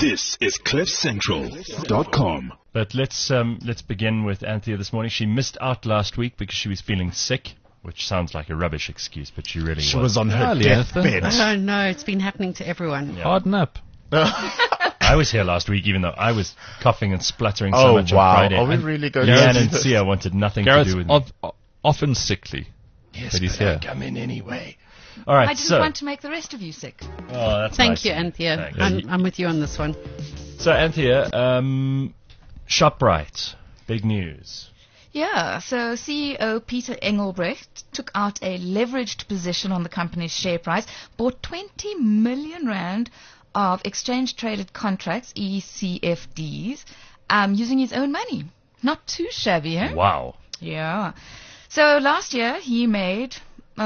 This is CliffCentral.com. But let's begin with Anthea this morning. She missed out last week because she was feeling sick, which sounds like a rubbish excuse, but she really She was on her Early, deathbed. Oh, no, it's been happening to everyone. Harden up. I was here last week, even though I was coughing and spluttering so Oh, much on wow. Friday. Are we And really going Jan to and do this? Sia wanted nothing to Garrett's do with me. often sickly. Yes, but he's but I here. come in anyway. All right, I didn't so want to make the rest of you sick. oh, that's Thank nice you, of Anthea. Thanks. I'm with you on this one. So, Anthea, ShopRite, big news. Yeah, so CEO Peter Engelbrecht took out a leveraged position on the company's share price, bought 20 million rand of exchange-traded contracts, ECFDs, using his own money. Not too shabby, eh? Wow. Yeah. So last year he made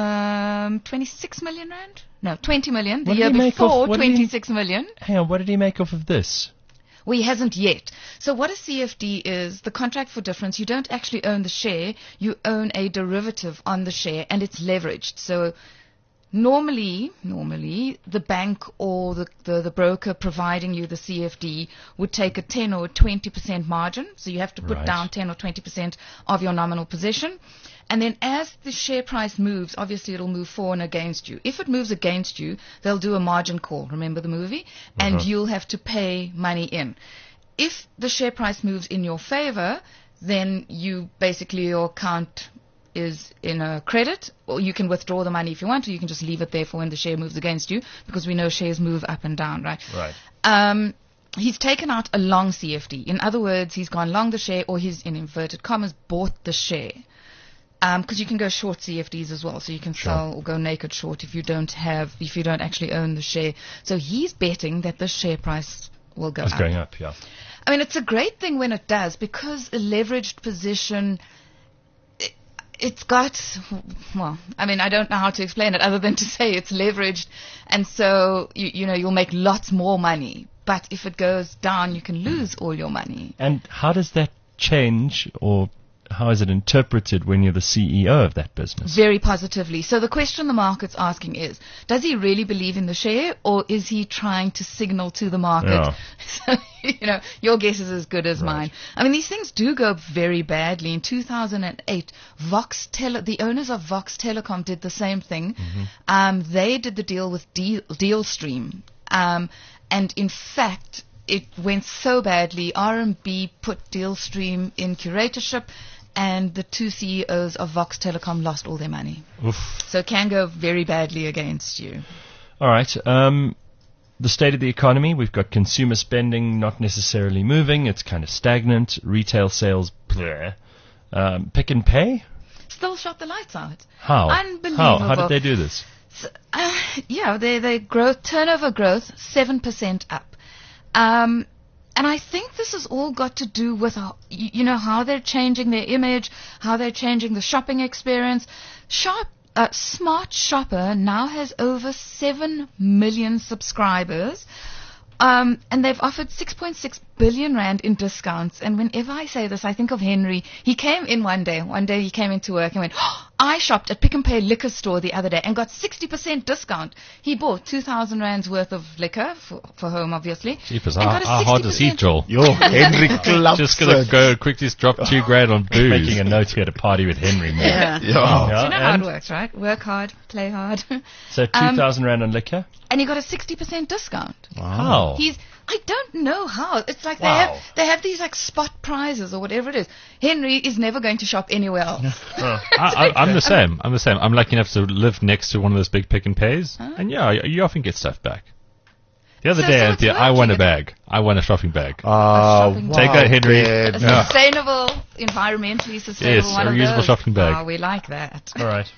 26 million rand? No, 20 million. The What did year he make before, off- what did he- 26 million. Hang on, what did he make off of this? Well, he hasn't yet. So what a CFD is, the contract for difference, you don't actually own the share, you own a derivative on the share, and it's leveraged. So normally, the bank or the broker providing you the CFD would take a 10 or 20% margin. So you have to put Right. down 10 or 20% of your nominal position. And then as the share price moves, obviously it'll move for and against you. If it moves against you, they'll do a margin call. Remember the movie? And you'll have to pay money in. If the share price moves in your favor, then your account is in a credit, or you can withdraw the money if you want, or you can just leave it there for when the share moves against you, because we know shares move up and down, right? Right. He's taken out a long CFD. In other words, he's gone long the share, or he's, in inverted commas, bought the share. Because you can go short CFDs as well, so you can sell or go naked short if you don't actually own the share. So he's betting that the share price will go It's up. going up, yeah. I mean, it's a great thing when it does, because a leveraged position, it's got, well, I mean, I don't know how to explain it other than to say it's leveraged, and so you'll make lots more money. But if it goes down, you can lose all your money. And how does that change, or how is it interpreted when you're the CEO of that business? Very positively. So the question the market's asking is, does he really believe in the share, or is he trying to signal to the market? Yeah. So, your guess is as good as mine. I mean, these things do go very badly. In 2008, the owners of Vox Telecom did the same thing. They did the deal with Dealstream. And in fact, it went so badly, RMB put Dealstream in curatorship, and the two CEOs of Vox Telecom lost all their money. Oof. So it can go very badly against you. All right. The state of the economy, we've got consumer spending not necessarily moving. It's kind of stagnant. Retail sales, bleh. Pick and Pay? Still shot the lights out. How? Unbelievable. How did they do this? So, their turnover growth, 7% up. And I think this has all got to do with, how they're changing their image, how they're changing the shopping experience. Smart Shopper now has over 7 million subscribers, and they've offered 6.6 billion rand in discounts. And whenever I say this, I think of Henry. He came in one day he came into work and went, I shopped at Pick and Pay liquor store the other day and got 60% discount. He bought 2,000 rands worth of liquor for home, obviously. Jeepers, and got a how hard does he 60% draw? Yo, Henry Klapser. Just gonna go quickly drop 2 grand on booze. Making a note here to party with Henry, man. Yeah. Yo. So Yeah, you know how and it works, right? Work hard, play hard. so 2,000 rand on liquor? And he got a 60% discount. How? I don't know how. It's like Wow. they have these like spot prizes or whatever it is. Henry is never going to shop anywhere else. I'm the same. I'm lucky enough to live next to one of those big Pick and Pays, and you often get stuff back. The other So day, it's Anthea, I won a working. bag. I won a shopping bag. shopping Take that, Henry. A Yeah. sustainable, environmentally sustainable Yes, one a of reusable those. shopping bag. Oh, we like that. All right.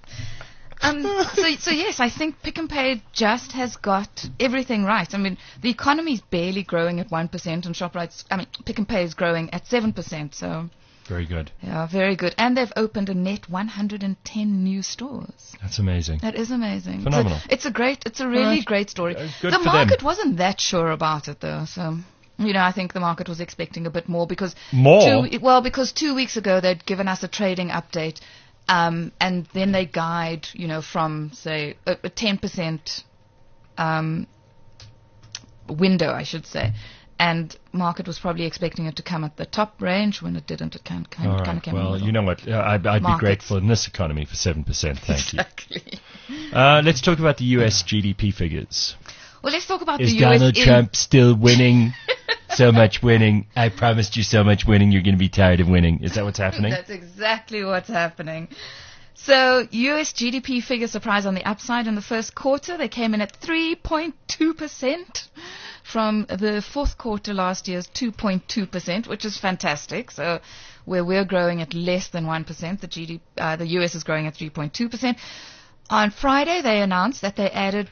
So yes, I think Pick and Pay just has got everything right. I mean, the economy's barely growing at 1%, and Pick and Pay is growing at 7%. So Very good. yeah, very good. And they've opened a net 110 new stores. That's amazing. That is amazing. Phenomenal. It's a really great story. Good The for market them. wasn't that sure about it though, so I think the market was expecting a bit more because because 2 weeks ago they'd given us a trading update, and then they guide from say a 10%. window, I should say. And market was probably expecting it to come at the top range. When it didn't, it kind of came All in right. the Well, middle. you know what? I'd be Markets. grateful in this economy for 7%. Thank you. Exactly. Let's talk about the U.S. GDP figures. Well, let's talk about Is the US. Donald Trump still winning? So much winning. I promised you so much winning. You're going to be tired of winning. Is that what's happening? That's exactly what's happening. So, US GDP figures surprise on the upside in the first quarter. They came in at 3.2% from the fourth quarter last year's 2.2%, which is fantastic. So, where we're growing at less than 1%, the US is growing at 3.2%. On Friday, they announced that they added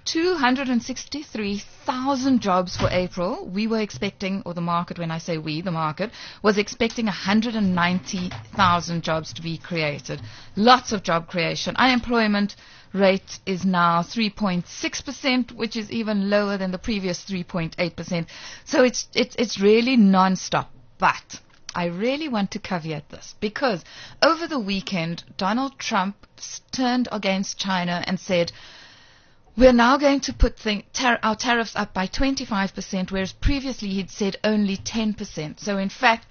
263,000 jobs for April. We were expecting, or the market, when I say we, the market, was expecting 190,000 jobs to be created. Lots of job creation. Unemployment rate is now 3.6%, which is even lower than the previous 3.8%. So it's really non-stop. But I really want to caveat this because over the weekend, Donald Trump turned against China and said, we're now going to put our tariffs up by 25%, whereas previously he'd said only 10%. So in fact,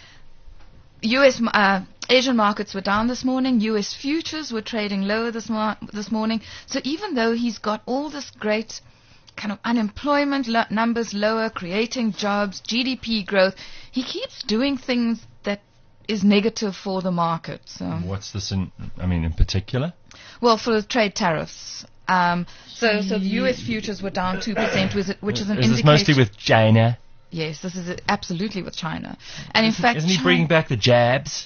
Asian markets were down this morning. U.S. futures were trading lower this morning. So even though he's got all this great kind of unemployment numbers lower, creating jobs, GDP growth, he keeps doing things that is negative for the market. So What's this in particular? Well, for the trade tariffs. So the U.S. futures were down 2%, which is an Is indication. this mostly with China? Yes, this is absolutely with China. And in fact, Isn't he bringing back the jabs?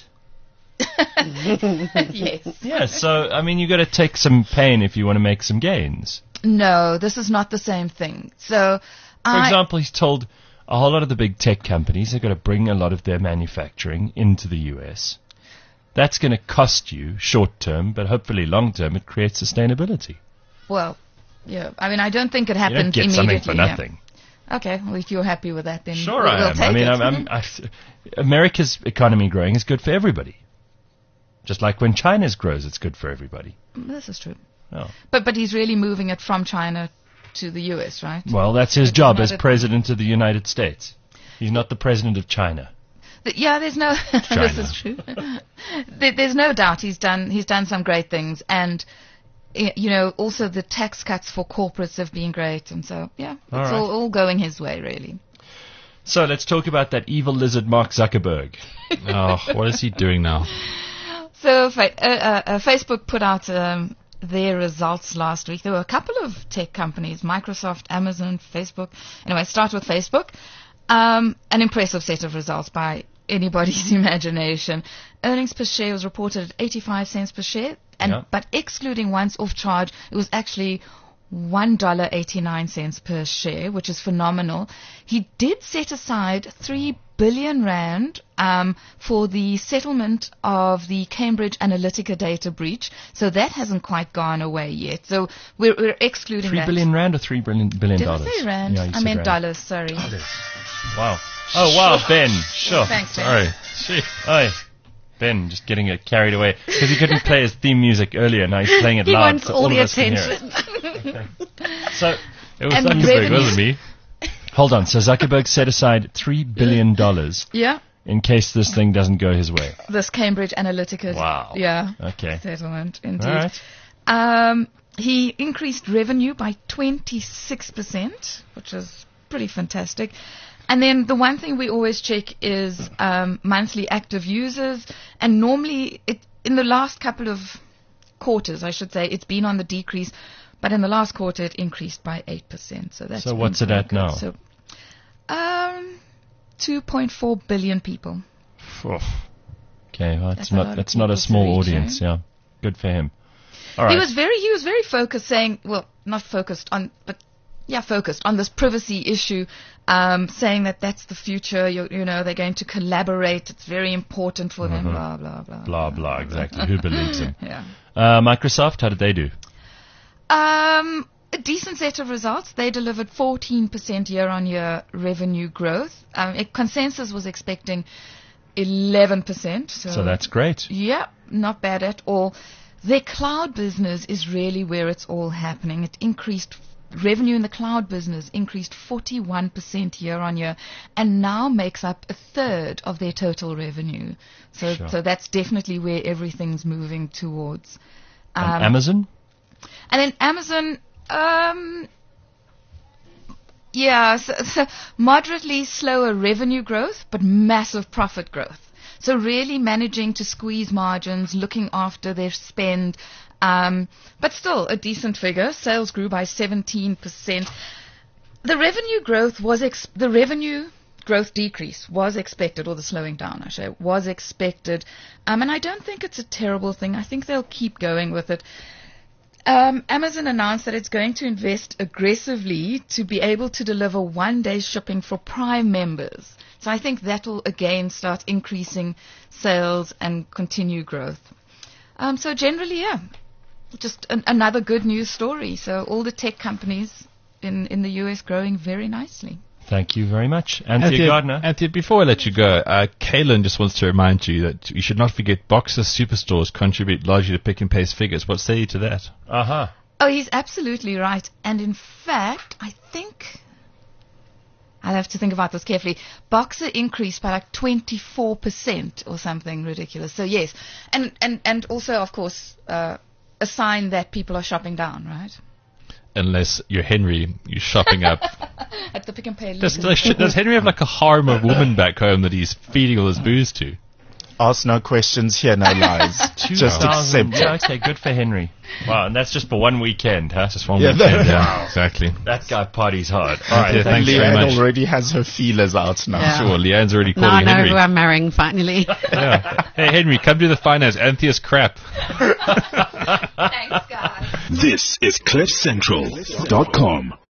Yes. Yeah, so, you've got to take some pain if you want to make some gains. No, this is not the same thing. So, For example, he's told a whole lot of the big tech companies they've got to bring a lot of their manufacturing into the U.S. That's going to cost you short term, but hopefully long term it creates sustainability. well, yeah. I don't think it You don't happened get immediately. something for nothing. Yeah. Okay, well, if you're happy with that, then Sure we'll I am. take it. America's economy growing is good for everybody. Just like when China's grows, it's good for everybody. This is true. Oh. But he's really moving it from China to the U.S., right? Well, that's his It's job not as a- president of the United States. He's not the president of China. Yeah, there's no. This is true. There's no doubt he's done some great things, and also the tax cuts for corporates have been great, and so it's All right. all going his way, really. So let's talk about that evil lizard Mark Zuckerberg. Oh, what is he doing now? So Facebook put out their results last week. There were a couple of tech companies, Microsoft, Amazon, Facebook. Anyway, start with Facebook. An impressive set of results by anybody's imagination. Earnings per share was reported at 85 cents per share, but excluding once-off charge, it was actually $1.89 per share, which is phenomenal. He did set aside 3 billion rand for the settlement of the Cambridge Analytica data breach, so that hasn't quite gone away yet. So we're excluding $3 that. billion rand or $3 billion? Did I say rand? Yeah, you I said meant rand. dollars, sorry. Wow. Oh, wow, Ben. Sure. Thanks, Ben. Sorry. Oi. Ben, just getting carried away. Because he couldn't play his theme music earlier, now he's playing it He loud. wants so all all the of us can hear attention. it. So, It was And Zuckerberg, revenue. wasn't me? hold on. So Zuckerberg set aside $3 billion Yeah, in case this thing doesn't go his way. this Cambridge Analytica. Wow. Yeah. Okay. Settlement, indeed. All right. He increased revenue by 26%, which is pretty fantastic. And then the one thing we always check is monthly active users. And normally, in the last couple of quarters, I should say, it's been on the decrease. But in the last quarter, it increased by 8%. So that's So been what's it pretty at good. now? So, 2.4 billion people. Okay, well, That's a lot of that's not a people to small reach, audience. eh? Yeah, good for him. All right. He was very focused, saying, well, not focused on, but yeah, focused on this privacy issue, saying that that's the future. You know, they're going to collaborate. It's very important for them. Blah blah blah. Blah blah. Exactly. Who believes him? Yeah. Microsoft. How did they do? A decent set of results. They delivered 14% year-on-year revenue growth. Consensus was expecting 11%. So that's great. Yeah, not bad at all. Their cloud business is really where it's all happening. It increased revenue in the cloud business increased 41% year on year and now makes up a third of their total revenue. So, Sure. so that's definitely where everything's moving towards. And Amazon? And then Amazon, so moderately slower revenue growth, but massive profit growth. So really managing to squeeze margins, looking after their spend, but still a decent figure. Sales grew by 17%. The revenue growth the revenue growth decrease was expected, or the slowing down, I should say, was expected. And I don't think it's a terrible thing. I think they'll keep going with it. Amazon announced that it's going to invest aggressively to be able to deliver one-day shipping for Prime members. So I think that will again start increasing sales and continue growth. So generally, just another good news story. So all the tech companies in the US growing very nicely. Thank you very much. Anthea Gardner. Anthea, before I let you go, Kaylin just wants to remind you that you should not forget Boxer Superstores contribute largely to Pick n Pay's figures. What say you to that? Uh-huh. Oh, he's absolutely right. And in fact, I think I'll have to think about this carefully. Boxer increased by like 24% or something ridiculous. So yes, and also of course a sign that people are shopping down, right? Unless you're Henry, you're shopping up. At the Pick n Pay. Does Henry have like a harem of women back home that he's feeding all his booze to? Ask no questions, hear no lies. Just 2,000. accept Yeah, it. okay, good for Henry. Wow, and that's just for one weekend, huh? Just one Yeah, weekend, that- exactly. That guy parties hard. All right, Yeah, thank thanks you. very much. Leanne already has her feelers out now. Yeah. Sure, Leanne's already Now I calling know Henry. who I'm marrying finally. Yeah. Hey, Henry, come do the finance. Anthea's crap. Thanks, guys. This is CliffCentral.com.